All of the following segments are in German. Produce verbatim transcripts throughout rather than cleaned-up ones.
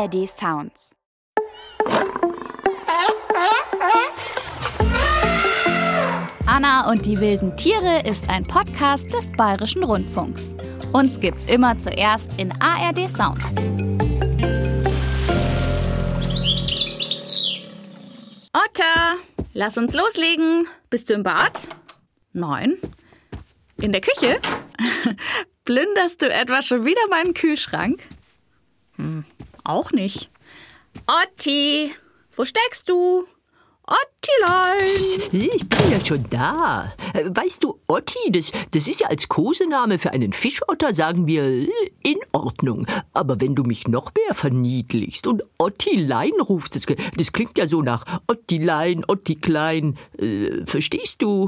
A R D Sounds. Anna und die wilden Tiere ist ein Podcast des Bayerischen Rundfunks. Uns gibt's immer zuerst in A R D Sounds. Otter, lass uns loslegen. Bist du im Bad? Nein. In der Küche? Plünderst du etwa schon wieder meinen Kühlschrank? Hm, auch nicht. Otti, wo steckst du? Ottilein! Ich bin ja schon da. Weißt du, Otti, das, das ist ja als Kosename für einen Fischotter, sagen wir, in Ordnung. Aber wenn du mich noch mehr verniedlichst und Ottilein rufst, das, das klingt ja so nach Ottilein, Otti Klein. Äh, verstehst du?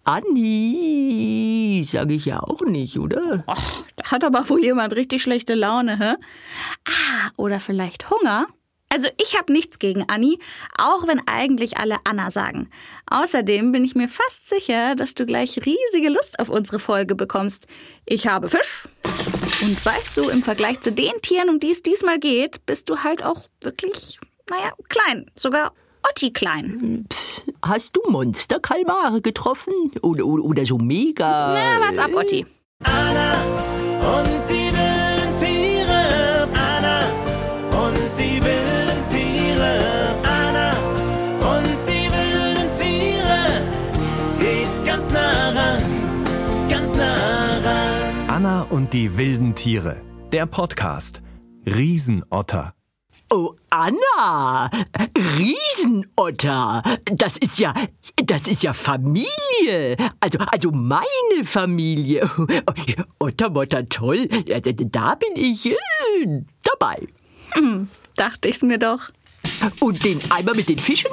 Anni, sage ich ja auch nicht, oder? Och, da hat aber wohl jemand richtig schlechte Laune, hä? Ah, oder vielleicht Hunger? Also ich habe nichts gegen Anni, auch wenn eigentlich alle Anna sagen. Außerdem bin ich mir fast sicher, dass du gleich riesige Lust auf unsere Folge bekommst. Ich habe Fisch. Und weißt du, im Vergleich zu den Tieren, um die es diesmal geht, bist du halt auch wirklich, naja, klein. Sogar Otti klein. Hast du Monsterkalmare getroffen? Oder, oder, oder so mega... Na, warte ab, Otti. Anna und die wilden Tiere. Anna und die wilden Tiere. Anna und die wilden Tiere. Geht ganz nah ran, ganz nah ran. Anna und die wilden Tiere. Der Podcast. Riesenotter. Oh, Anna! Riesenotter! Das ist ja, das ist ja Familie. Also, also meine Familie. Ottermotter, toll. Da bin ich äh, dabei. Hm, dachte ich's mir doch. Und den Eimer mit den Fischen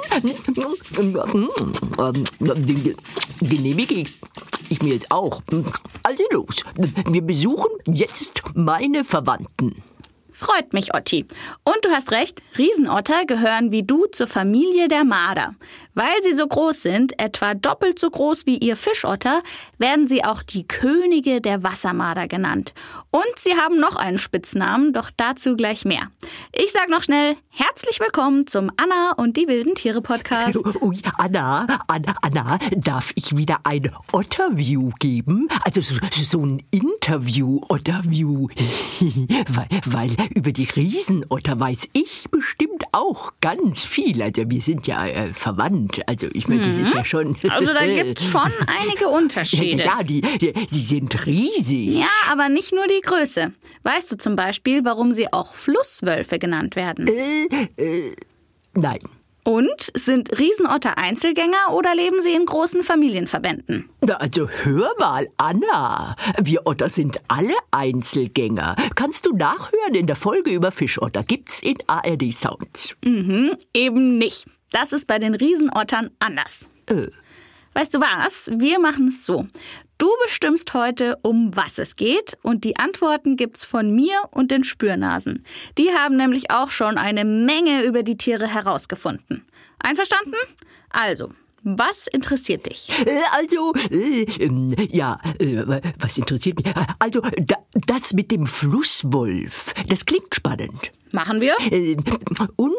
den genehmige ich mir jetzt auch. Also los, wir besuchen jetzt meine Verwandten. Freut mich, Otti. Und du hast recht, Riesenotter gehören wie du zur Familie der Marder. Weil sie so groß sind, etwa doppelt so groß wie ihr Fischotter, werden sie auch die Könige der Wassermarder genannt. Und sie haben noch einen Spitznamen, doch dazu gleich mehr. Ich sag noch schnell, herzlich willkommen zum Anna und die wilden Tiere Podcast. Ui, Anna, Anna, Anna, darf ich wieder ein Otterview geben? Also so, so ein Interview, Otterview. weil, weil über die Riesenotter weiß ich bestimmt auch ganz viel. Also wir sind ja äh, verwandt. Also ich meine, das ist ja schon... Also da gibt's schon einige Unterschiede. Ja, die, die, sie sind riesig. Ja, aber nicht nur die Größe. Weißt du zum Beispiel, warum sie auch Flusswölfe genannt werden? Äh, äh, nein. Und sind Riesenotter Einzelgänger oder leben sie in großen Familienverbänden? Na, also hör mal, Anna. Wir Otter sind alle Einzelgänger. Kannst du nachhören in der Folge über Fischotter. Gibt's in A R D Sounds. Mhm, eben nicht. Das ist bei den Riesenottern anders. Äh. Weißt du was? Wir machen es so. Du bestimmst heute, um was es geht, und die Antworten gibt's von mir und den Spürnasen. Die haben nämlich auch schon eine Menge über die Tiere herausgefunden. Einverstanden? Also, was interessiert dich? Äh, also, äh, äh, ja, äh, was interessiert mich? Also, da, das mit dem Flusswolf, das klingt spannend. Machen wir? Äh, und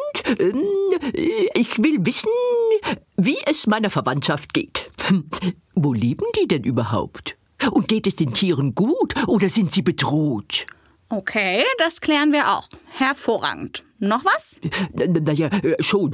äh, ich will wissen, wie es meiner Verwandtschaft geht. Hm, wo leben die denn überhaupt? Und geht es den Tieren gut oder sind sie bedroht? Okay, das klären wir auch. Hervorragend. Noch was? Naja, schon.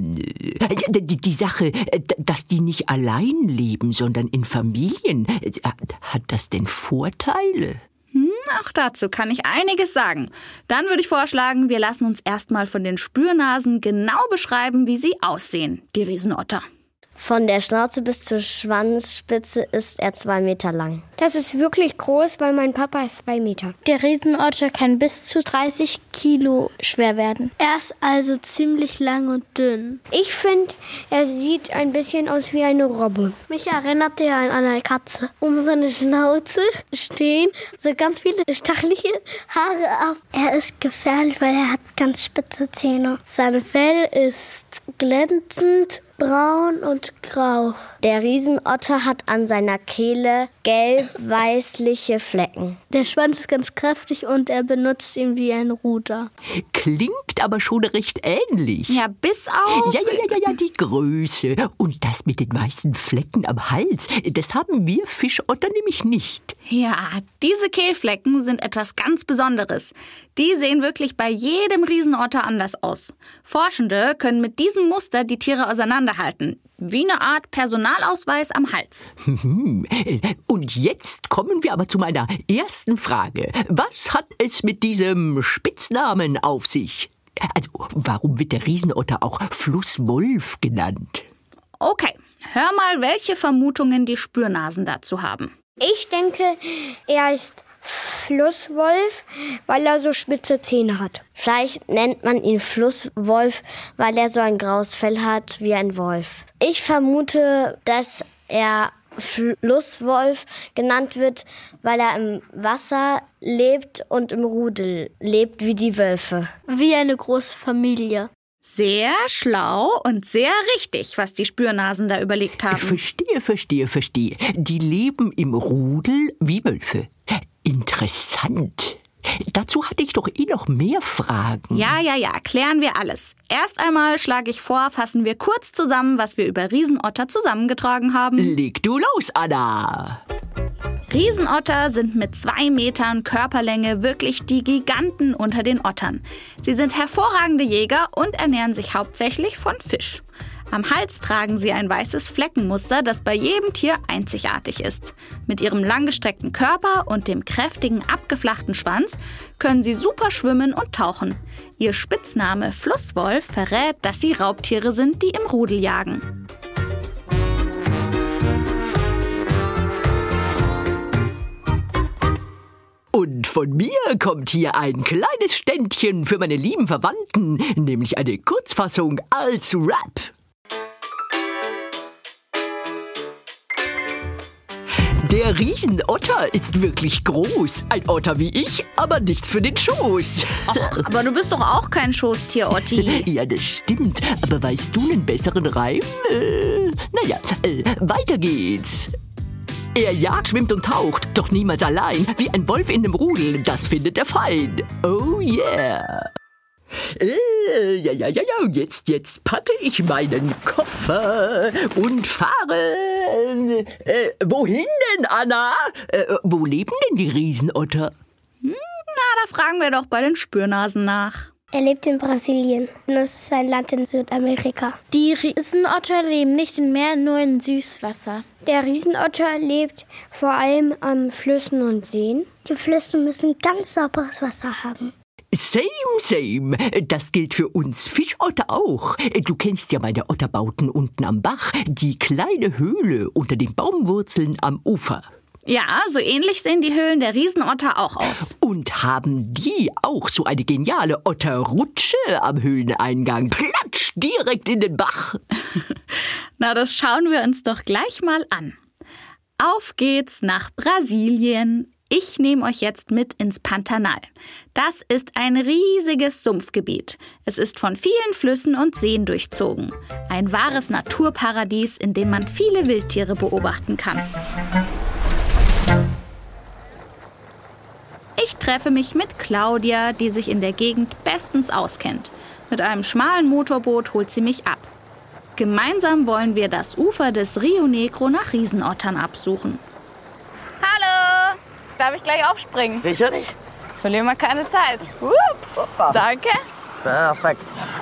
Die, die Sache, dass die nicht allein leben, sondern in Familien, hat das denn Vorteile? Hm, auch dazu kann ich einiges sagen. Dann würde ich vorschlagen, wir lassen uns erstmal von den Spürnasen genau beschreiben, wie sie aussehen, die Riesenotter. Von der Schnauze bis zur Schwanzspitze ist er zwei Meter lang. Das ist wirklich groß, weil mein Papa ist zwei Meter. Der Riesenotter kann bis zu dreißig Kilo schwer werden. Er ist also ziemlich lang und dünn. Ich finde, er sieht ein bisschen aus wie eine Robbe. Mich erinnert er an eine Katze. Um seine Schnauze stehen so ganz viele stachelige Haare auf. Er ist gefährlich, weil er hat ganz spitze Zähne. Sein Fell ist glänzend braun und grau. Der Riesenotter hat an seiner Kehle gelb-weißliche Flecken. Der Schwanz ist ganz kräftig und er benutzt ihn wie ein Ruder. Klingt aber schon recht ähnlich. Ja, bis auf... Ja, ja, ja, ja, ja, die Größe. Und das mit den weißen Flecken am Hals, das haben wir Fischotter nämlich nicht. Ja, diese Kehlflecken sind etwas ganz Besonderes. Die sehen wirklich bei jedem Riesenotter anders aus. Forschende können mit diesem Muster die Tiere auseinanderhalten. Wie eine Art Personalausweis am Hals. Und jetzt kommen wir aber zu meiner ersten Frage. Was hat es mit diesem Spitznamen auf sich? Also, warum wird der Riesenotter auch Flusswolf genannt? Okay, hör mal, welche Vermutungen die Spürnasen dazu haben. Ich denke, er ist Flusswolf, weil er so spitze Zähne hat. Vielleicht nennt man ihn Flusswolf, weil er so ein graues Fell hat wie ein Wolf. Ich vermute, dass er Flusswolf genannt wird, weil er im Wasser lebt und im Rudel lebt wie die Wölfe. Wie eine große Familie. Sehr schlau und sehr richtig, was die Spürnasen da überlegt haben. Verstehe, verstehe, verstehe. Die leben im Rudel wie Wölfe. Interessant. Dazu hatte ich doch eh noch mehr Fragen. Ja, ja, ja, klären wir alles. Erst einmal schlage ich vor, fassen wir kurz zusammen, was wir über Riesenotter zusammengetragen haben. Leg du los, Anna. Riesenotter sind mit zwei Metern Körperlänge wirklich die Giganten unter den Ottern. Sie sind hervorragende Jäger und ernähren sich hauptsächlich von Fisch. Am Hals tragen sie ein weißes Fleckenmuster, das bei jedem Tier einzigartig ist. Mit ihrem langgestreckten Körper und dem kräftigen, abgeflachten Schwanz können sie super schwimmen und tauchen. Ihr Spitzname Flusswolf verrät, dass sie Raubtiere sind, die im Rudel jagen. Und von mir kommt hier ein kleines Ständchen für meine lieben Verwandten, nämlich eine Kurzfassung als Rap. Der Riesenotter ist wirklich groß. Ein Otter wie ich, aber nichts für den Schoß. Ach, aber du bist doch auch kein Schoßtier, Otti. Ja, das stimmt. Aber weißt du einen besseren Reim? Äh, naja, äh, weiter geht's. Er jagt, schwimmt und taucht, doch niemals allein. Wie ein Wolf in einem Rudel, das findet er fein. Oh yeah. Äh, ja, ja, ja, ja, jetzt, jetzt packe ich meinen Koffer und fahre. Äh, wohin denn, Anna? Äh, wo leben denn die Riesenotter? Hm, na, da fragen wir doch bei den Spürnasen nach. Er lebt in Brasilien. Das ist ein Land in Südamerika. Die Riesenotter leben nicht in Meer, nur in Süßwasser. Der Riesenotter lebt vor allem an Flüssen und Seen. Die Flüsse müssen ganz sauberes Wasser haben. Same, same. Das gilt für uns Fischotter auch. Du kennst ja meine Otterbauten unten am Bach, die kleine Höhle unter den Baumwurzeln am Ufer. Ja, so ähnlich sehen die Höhlen der Riesenotter auch aus. Und haben die auch so eine geniale Otterrutsche am Höhleneingang? Platsch, direkt in den Bach. Na, das schauen wir uns doch gleich mal an. Auf geht's nach Brasilien. Ich nehme euch jetzt mit ins Pantanal. Das ist ein riesiges Sumpfgebiet. Es ist von vielen Flüssen und Seen durchzogen. Ein wahres Naturparadies, in dem man viele Wildtiere beobachten kann. Ich treffe mich mit Claudia, die sich in der Gegend bestens auskennt. Mit einem schmalen Motorboot holt sie mich ab. Gemeinsam wollen wir das Ufer des Rio Negro nach Riesenottern absuchen. Hallo! Darf ich gleich aufspringen? Sicherlich. Verlieren wir keine Zeit. Ups, Hoppa. danke. Perfekt.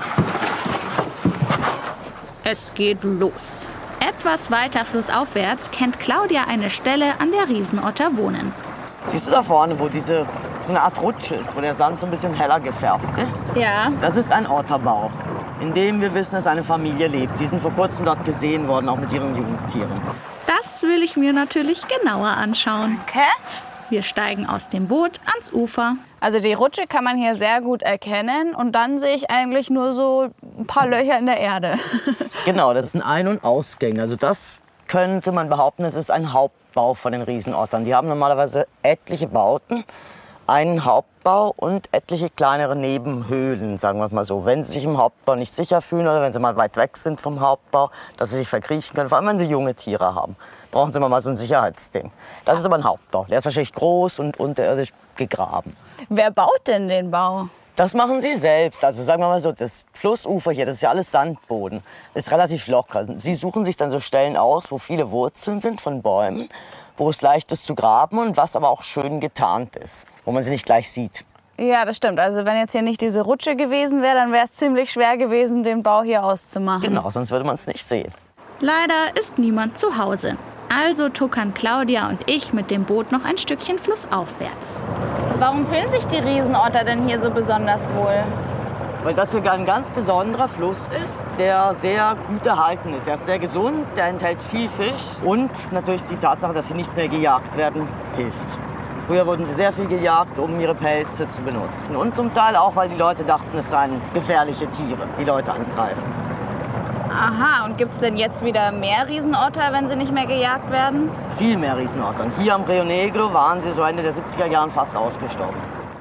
Es geht los. Etwas weiter flussaufwärts kennt Claudia eine Stelle, an der Riesenotter wohnen. Siehst du da vorne, wo diese so eine Art Rutsche ist, wo der Sand so ein bisschen heller gefärbt ist? Ja. Das ist ein Otterbau, in dem wir wissen, dass eine Familie lebt. Die sind vor kurzem dort gesehen worden, auch mit ihren Jungtieren. Das will ich mir natürlich genauer anschauen. Okay. Wir steigen aus dem Boot ans Ufer. Also die Rutsche kann man hier sehr gut erkennen und dann sehe ich eigentlich nur so ein paar Löcher in der Erde. Genau, das sind Ein- und Ausgänge. Also das könnte man behaupten, es ist ein Hauptbau von den Riesenottern. Die haben normalerweise etliche Bauten einen Hauptbau und etliche kleinere Nebenhöhlen, sagen wir mal so. Wenn sie sich im Hauptbau nicht sicher fühlen oder wenn sie mal weit weg sind vom Hauptbau, dass sie sich verkriechen können, vor allem wenn sie junge Tiere haben, brauchen sie immer mal so ein Sicherheitsding. Das ist aber ein Hauptbau. Der ist wahrscheinlich groß und unterirdisch gegraben. Wer baut denn den Bau? Das machen sie selbst. Also sagen wir mal so, das Flussufer hier, das ist ja alles Sandboden. Das ist relativ locker. Sie suchen sich dann so Stellen aus, wo viele Wurzeln sind von Bäumen, wo es leicht ist zu graben und was aber auch schön getarnt ist, wo man sie nicht gleich sieht. Ja, das stimmt. Also wenn jetzt hier nicht diese Rutsche gewesen wäre, dann wäre es ziemlich schwer gewesen, den Bau hier auszumachen. Genau, sonst würde man es nicht sehen. Leider ist niemand zu Hause. Also tuckern Claudia und ich mit dem Boot noch ein Stückchen flussaufwärts. Warum fühlen sich die Riesenotter denn hier so besonders wohl? Weil das hier ein ganz besonderer Fluss ist, der sehr gut erhalten ist. Er ist sehr gesund, der enthält viel Fisch und natürlich die Tatsache, dass sie nicht mehr gejagt werden, hilft. Früher wurden sie sehr viel gejagt, um ihre Pelze zu benutzen. Und zum Teil auch, weil die Leute dachten, es seien gefährliche Tiere, die Leute angreifen. Aha, und gibt es denn jetzt wieder mehr Riesenotter, wenn sie nicht mehr gejagt werden? Viel mehr Riesenottern. Hier am Rio Negro waren sie so Ende der siebziger Jahren fast ausgestorben.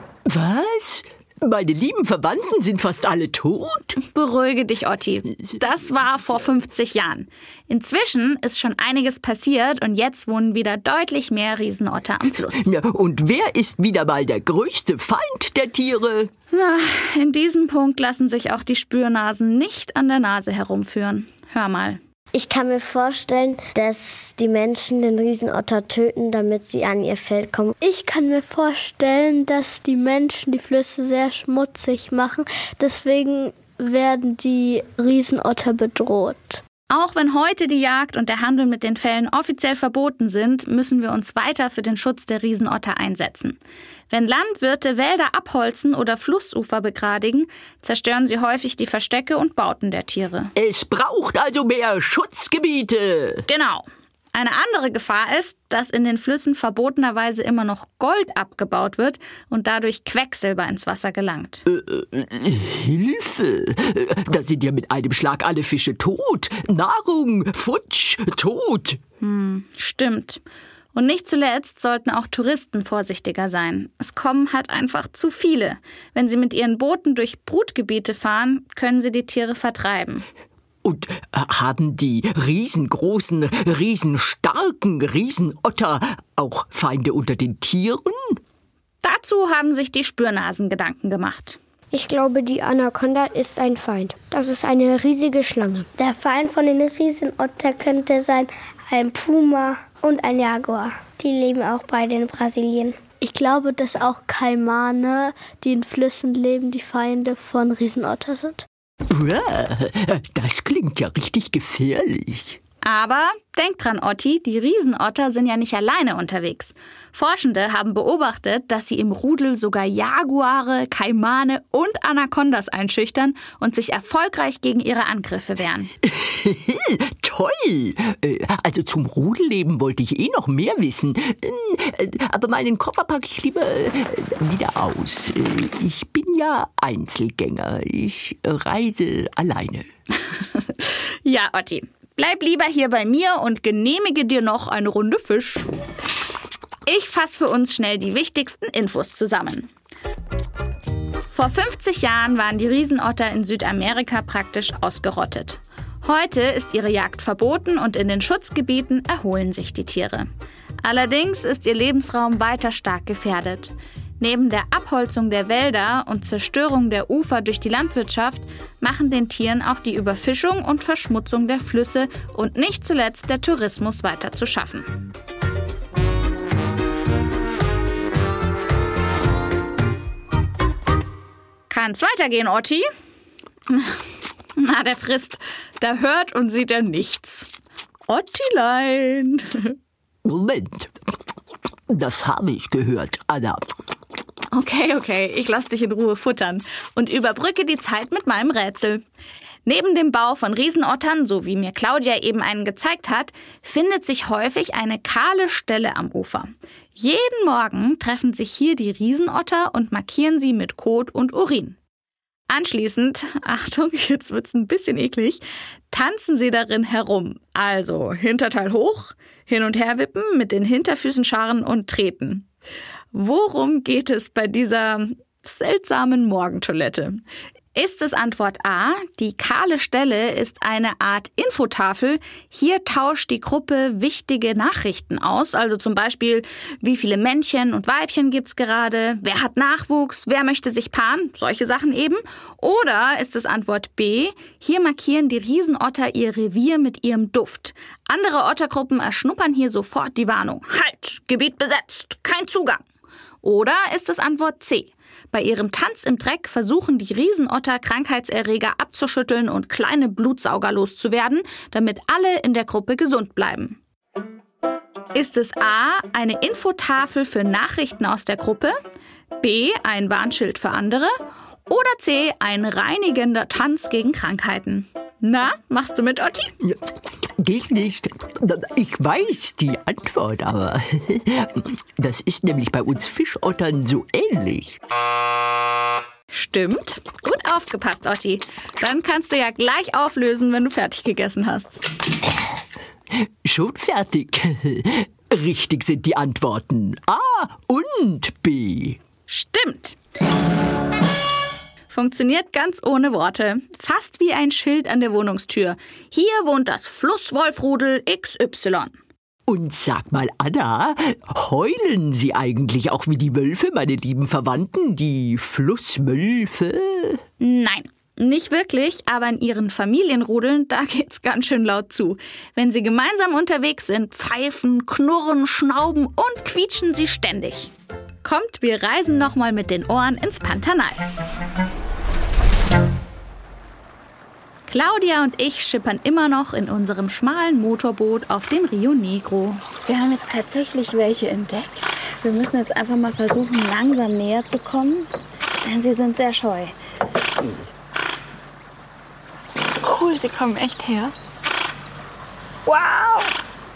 Was? Meine lieben Verwandten sind fast alle tot? Beruhige dich, Otti. Das war vor fünfzig Jahren. Inzwischen ist schon einiges passiert und jetzt wohnen wieder deutlich mehr Riesenotter am Fluss. Ja, und wer ist wieder mal der größte Feind der Tiere? Na, in diesem Punkt lassen sich auch die Spürnasen nicht an der Nase herumführen. Hör mal. Ich kann mir vorstellen, dass die Menschen den Riesenotter töten, damit sie an ihr Feld kommen. Ich kann mir vorstellen, dass die Menschen die Flüsse sehr schmutzig machen. Deswegen werden die Riesenotter bedroht. Auch wenn heute die Jagd und der Handel mit den Fellen offiziell verboten sind, müssen wir uns weiter für den Schutz der Riesenotter einsetzen. Wenn Landwirte Wälder abholzen oder Flussufer begradigen, zerstören sie häufig die Verstecke und Bauten der Tiere. Es braucht also mehr Schutzgebiete. Genau. Eine andere Gefahr ist, dass in den Flüssen verbotenerweise immer noch Gold abgebaut wird und dadurch Quecksilber ins Wasser gelangt. Äh, äh, Hilfe! Da sind ja mit einem Schlag alle Fische tot. Nahrung, futsch, tot. Hm, stimmt. Und nicht zuletzt sollten auch Touristen vorsichtiger sein. Es kommen halt einfach zu viele. Wenn sie mit ihren Booten durch Brutgebiete fahren, können sie die Tiere vertreiben. Und haben die riesengroßen, riesenstarken Riesenotter auch Feinde unter den Tieren? Dazu haben sich die Spürnasen Gedanken gemacht. Ich glaube, die Anaconda ist ein Feind. Das ist eine riesige Schlange. Der Feind von den Riesenotter könnte sein ein Puma und ein Jaguar. Die leben auch beide in Brasilien. Ich glaube, dass auch Kaimane, die in Flüssen leben, die Feinde von Riesenotter sind. Das klingt ja richtig gefährlich. Aber denk dran, Otti, die Riesenotter sind ja nicht alleine unterwegs. Forschende haben beobachtet, dass sie im Rudel sogar Jaguare, Kaimane und Anacondas einschüchtern und sich erfolgreich gegen ihre Angriffe wehren. Toll! Also zum Rudelleben wollte ich eh noch mehr wissen. Aber meinen Koffer packe ich lieber wieder aus. Ich bin ja Einzelgänger. Ich reise alleine. Ja, Otti. Bleib lieber hier bei mir und genehmige dir noch eine Runde Fisch. Ich fasse für uns schnell die wichtigsten Infos zusammen. Vor fünfzig Jahren waren die Riesenotter in Südamerika praktisch ausgerottet. Heute ist ihre Jagd verboten und in den Schutzgebieten erholen sich die Tiere. Allerdings ist ihr Lebensraum weiter stark gefährdet. Neben der Abholzung der Wälder und Zerstörung der Ufer durch die Landwirtschaft machen den Tieren auch die Überfischung und Verschmutzung der Flüsse und nicht zuletzt der Tourismus weiter zu schaffen. Kann's weitergehen, Otti? Na, der frisst. Da hört und sieht er nichts. Ottilein. Moment. Das habe ich gehört, Anna. Okay, okay, ich lass dich in Ruhe futtern und überbrücke die Zeit mit meinem Rätsel. Neben dem Bau von Riesenottern, so wie mir Claudia eben einen gezeigt hat, findet sich häufig eine kahle Stelle am Ufer. Jeden Morgen treffen sich hier die Riesenotter und markieren sie mit Kot und Urin. Anschließend, Achtung, jetzt wird's ein bisschen eklig, tanzen sie darin herum. Also Hinterteil hoch, hin und her wippen, mit den Hinterfüßen scharren und treten. Worum geht es bei dieser seltsamen Morgentoilette? Ist es Antwort A, die kahle Stelle ist eine Art Infotafel. Hier tauscht die Gruppe wichtige Nachrichten aus, also zum Beispiel, wie viele Männchen und Weibchen gibt's gerade, wer hat Nachwuchs, wer möchte sich paaren, solche Sachen eben. Oder ist es Antwort B, hier markieren die Riesenotter ihr Revier mit ihrem Duft. Andere Ottergruppen erschnuppern hier sofort die Warnung. Halt, Gebiet besetzt, kein Zugang. Oder ist es Antwort C? Bei ihrem Tanz im Dreck versuchen die Riesenotter Krankheitserreger abzuschütteln und kleine Blutsauger loszuwerden, damit alle in der Gruppe gesund bleiben. Ist es A, eine Infotafel für Nachrichten aus der Gruppe, B, ein Warnschild für andere oder C, ein reinigender Tanz gegen Krankheiten? Na, machst du mit, Otti? Geht nicht. Ich weiß die Antwort, aber das ist nämlich bei uns Fischottern so ähnlich. Stimmt. Gut aufgepasst, Otti. Dann kannst du ja gleich auflösen, wenn du fertig gegessen hast. Schon fertig. Richtig sind die Antworten A und B. Stimmt. Funktioniert ganz ohne Worte. Fast wie ein Schild an der Wohnungstür. Hier wohnt das Flusswolfrudel X Y. Und sag mal, Anna, heulen Sie eigentlich auch wie die Wölfe, meine lieben Verwandten, die Flusswölfe? Nein, nicht wirklich, aber in ihren Familienrudeln, da geht's ganz schön laut zu. Wenn sie gemeinsam unterwegs sind, pfeifen, knurren, schnauben und quietschen sie ständig. Kommt, wir reisen nochmal mit den Ohren ins Pantanal. Claudia und ich schippern immer noch in unserem schmalen Motorboot auf dem Rio Negro. Wir haben jetzt tatsächlich welche entdeckt. Wir müssen jetzt einfach mal versuchen, langsam näher zu kommen, denn sie sind sehr scheu. Cool, sie kommen echt her. Wow!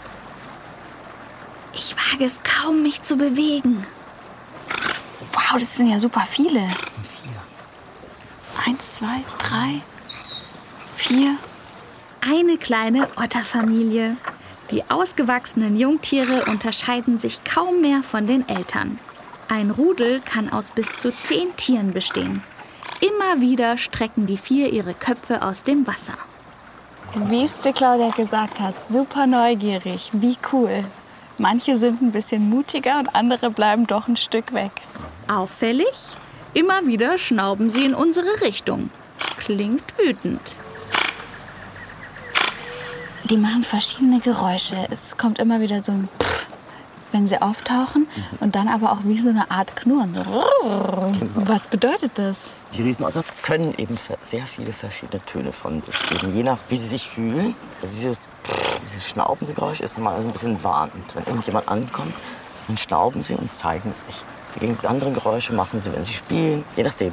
Ich wage es kaum, mich zu bewegen. Wow, das sind ja super viele. Das sind vier. Eins, zwei, drei, vier. Eine kleine Otterfamilie. Die ausgewachsenen Jungtiere unterscheiden sich kaum mehr von den Eltern. Ein Rudel kann aus bis zu zehn Tieren bestehen. Immer wieder strecken die vier ihre Köpfe aus dem Wasser. Wie es die Claudia gesagt hat, super neugierig. Wie cool. Manche sind ein bisschen mutiger und andere bleiben doch ein Stück weg. Auffällig? Immer wieder schnauben sie in unsere Richtung. Klingt wütend. Die machen verschiedene Geräusche. Es kommt immer wieder so ein Pfff, wenn sie auftauchen. Und dann aber auch wie so eine Art Knurren. Was bedeutet das? Die Riesenotter können eben sehr viele verschiedene Töne von sich geben, je nach wie sie sich fühlen. Also dieses, dieses schnaubende Geräusch ist normalerweise ein bisschen warnend. Wenn irgendjemand ankommt, dann schnauben sie und zeigen sich. Gegen diese anderen Geräusche machen sie, wenn sie spielen, je nachdem.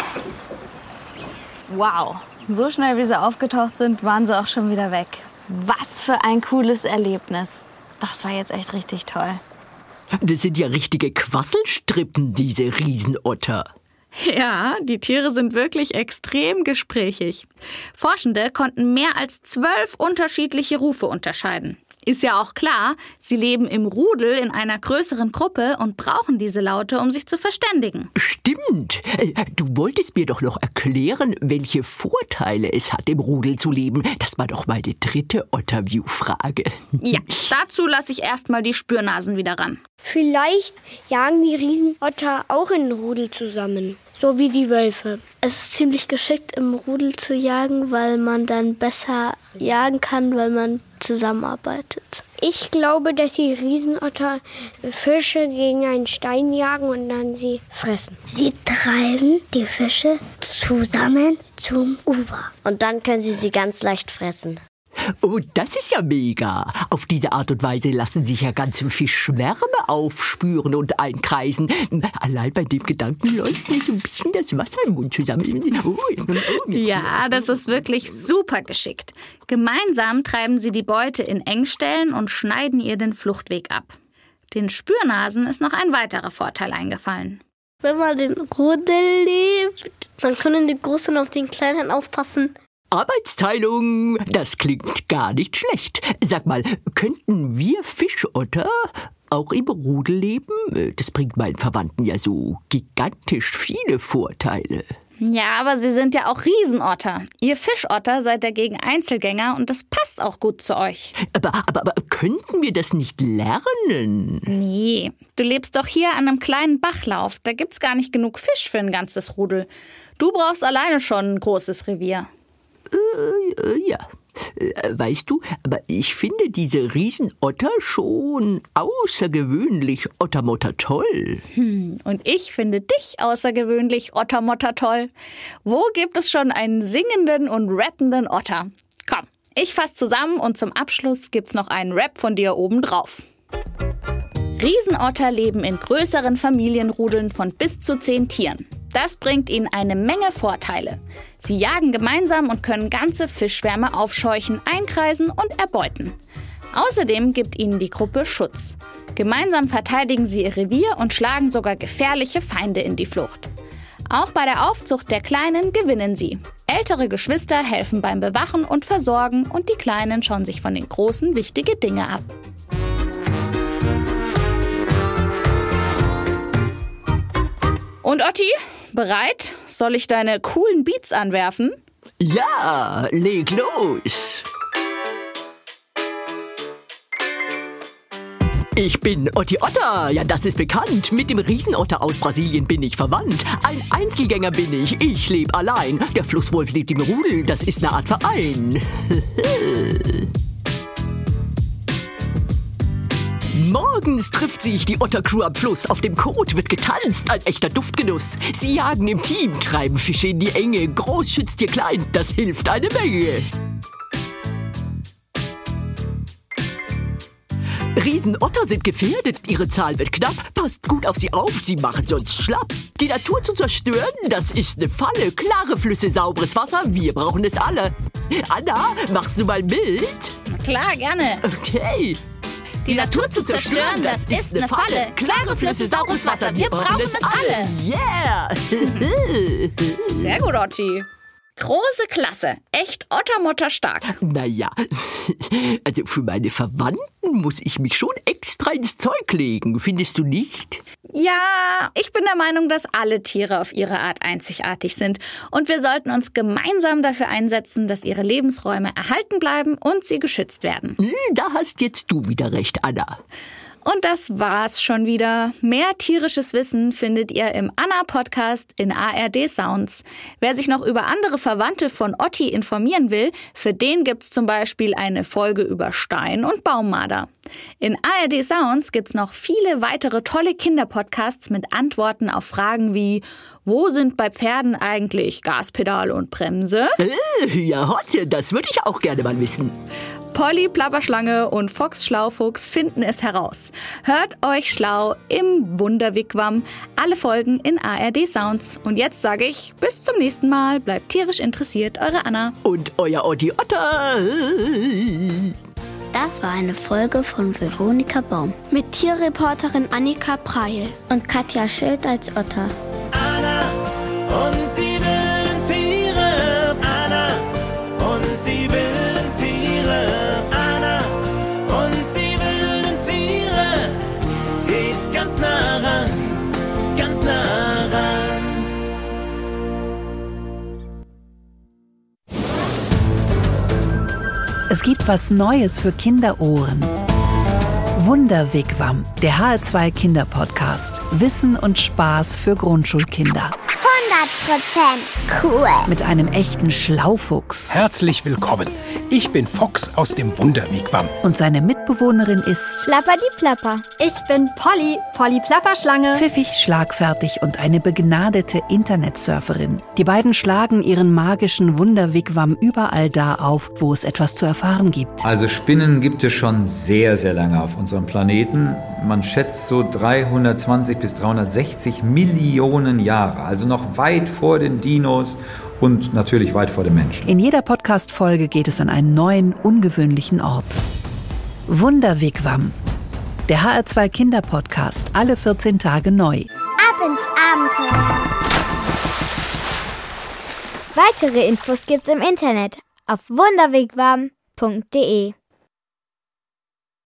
Wow, so schnell wie sie aufgetaucht sind, waren sie auch schon wieder weg. Was für ein cooles Erlebnis. Das war jetzt echt richtig toll. Das sind ja richtige Quasselstrippen, diese Riesenotter. Ja, die Tiere sind wirklich extrem gesprächig. Forschende konnten mehr als zwölf unterschiedliche Rufe unterscheiden. Ist ja auch klar, sie leben im Rudel in einer größeren Gruppe und brauchen diese Laute, um sich zu verständigen. Stimmt. Du wolltest mir doch noch erklären, welche Vorteile es hat, im Rudel zu leben. Das war doch meine dritte Otterview-Frage. Ja, dazu lasse ich erstmal die Spürnasen wieder ran. Vielleicht jagen die Riesenotter auch in Rudel zusammen, so wie die Wölfe. Es ist ziemlich geschickt, im Rudel zu jagen, weil man dann besser jagen kann, weil man zusammenarbeitet. Ich glaube, dass die Riesenotter Fische gegen einen Stein jagen und dann sie fressen. Sie treiben die Fische zusammen zum Ufer. Und dann können sie sie ganz leicht fressen. Oh, das ist ja mega. Auf diese Art und Weise lassen sich ja ganze Fischschwärme aufspüren und einkreisen. Allein bei dem Gedanken läuft mir so ein bisschen das Wasser im Mund zusammen. Oh, oh, ja, das ist wirklich super geschickt. Gemeinsam treiben sie die Beute in Engstellen und schneiden ihr den Fluchtweg ab. Den Spürnasen ist noch ein weiterer Vorteil eingefallen. Wenn man den Rudel lebt, dann können die Großen auf den Kleinen aufpassen. Arbeitsteilung, das klingt gar nicht schlecht. Sag mal, könnten wir Fischotter auch im Rudel leben? Das bringt meinen Verwandten ja so gigantisch viele Vorteile. Ja, aber sie sind ja auch Riesenotter. Ihr Fischotter seid dagegen Einzelgänger und das passt auch gut zu euch. Aber, aber, aber könnten wir das nicht lernen? Nee, du lebst doch hier an einem kleinen Bachlauf. Da gibt's gar nicht genug Fisch für ein ganzes Rudel. Du brauchst alleine schon ein großes Revier. Äh, äh, ja. Weißt du, aber ich finde diese Riesenotter schon außergewöhnlich Ottermotter toll. Hm, und ich finde dich außergewöhnlich Ottermotter toll. Wo gibt es schon einen singenden und rappenden Otter? Komm, ich fass zusammen und zum Abschluss gibt's noch einen Rap von dir obendrauf. Riesenotter leben in größeren Familienrudeln von bis zu zehn Tieren. Das bringt ihnen eine Menge Vorteile. Sie jagen gemeinsam und können ganze Fischschwärme aufscheuchen, einkreisen und erbeuten. Außerdem gibt ihnen die Gruppe Schutz. Gemeinsam verteidigen sie ihr Revier und schlagen sogar gefährliche Feinde in die Flucht. Auch bei der Aufzucht der Kleinen gewinnen sie. Ältere Geschwister helfen beim Bewachen und Versorgen und die Kleinen schauen sich von den Großen wichtige Dinge ab. Und Otti, bereit? Soll ich deine coolen Beats anwerfen? Ja, leg los. Ich bin Otti Otter, ja das ist bekannt. Mit dem Riesenotter aus Brasilien bin ich verwandt. Ein Einzelgänger bin ich, ich lebe allein. Der Flusswolf lebt im Rudel, das ist eine Art Verein. Morgens trifft sich die Ottercrew am Fluss. Auf dem Kot wird getanzt, ein echter Duftgenuss. Sie jagen im Team, treiben Fische in die Enge. Groß schützt ihr klein, das hilft eine Menge. Riesenotter sind gefährdet, ihre Zahl wird knapp. Passt gut auf sie auf, sie machen sonst schlapp. Die Natur zu zerstören, das ist eine Falle. Klare Flüsse, sauberes Wasser, wir brauchen es alle. Anna, machst du mal mit? Na klar, gerne. Okay. Die Natur zu zerstören, das ist eine Falle. Klare Flüsse, saures Wasser, wir brauchen es alle. Yeah! Sehr gut, Otti. Große Klasse. Echt Ottermotter stark. Naja, also für meine Verwandten muss ich mich schon extra ins Zeug legen, findest du nicht? Ja, ich bin der Meinung, dass alle Tiere auf ihre Art einzigartig sind. Und wir sollten uns gemeinsam dafür einsetzen, dass ihre Lebensräume erhalten bleiben und sie geschützt werden. Da hast jetzt du wieder recht, Anna. Und das war's schon wieder. Mehr tierisches Wissen findet ihr im Anna-Podcast in A R D Sounds. Wer sich noch über andere Verwandte von Otti informieren will, für den gibt's zum Beispiel eine Folge über Stein- und Baummarder. In A R D Sounds gibt's noch viele weitere tolle Kinderpodcasts mit Antworten auf Fragen wie: Wo sind bei Pferden eigentlich Gaspedal und Bremse? Äh, ja, Hotte, das würde ich auch gerne mal wissen. Polly Plapperschlange und Fox Schlaufuchs finden es heraus. Hört euch schlau im Wunderwigwam. Alle Folgen in A R D Sounds. Und jetzt sage ich bis zum nächsten Mal. Bleibt tierisch interessiert, eure Anna. Und euer Otti Otter. Das war eine Folge von Veronika Baum. Mit Tierreporterin Annika Preil. Und Katja Schild als Otter. Anna und die wilden Tiere. Anna und die wilden Tiere. Anna und die wilden Tiere. Geht ganz nah ran, ganz nah ran. Es gibt was Neues für Kinderohren. Wunderwigwam, der H R zwei Kinderpodcast. Wissen und Spaß für Grundschulkinder. hundert Prozent cool. Mit einem echten Schlaufuchs. Herzlich willkommen. Ich bin Fox aus dem Wunderwigwam. Und seine Mitbewohnerin ist Plapperdiplapper. Ich bin Polly, Polly Plapperschlange. pfiffig, schlagfertig und eine begnadete Internetsurferin. Die beiden schlagen ihren magischen Wunderwigwam überall da auf, wo es etwas zu erfahren gibt. Also Spinnen gibt es schon sehr, sehr lange auf unserem Planeten. Man schätzt so dreihundertzwanzig bis dreihundertsechzig Millionen Jahre. Also noch weit vor den Dinos und natürlich weit vor den Menschen. In jeder Podcast-Folge geht es an einen neuen, ungewöhnlichen Ort. Wunderwigwam, der H R zwei Kinderpodcast, alle vierzehn Tage neu. Ab ins Abenteuer. Weitere Infos gibt's im Internet auf wunderwigwam punkt de.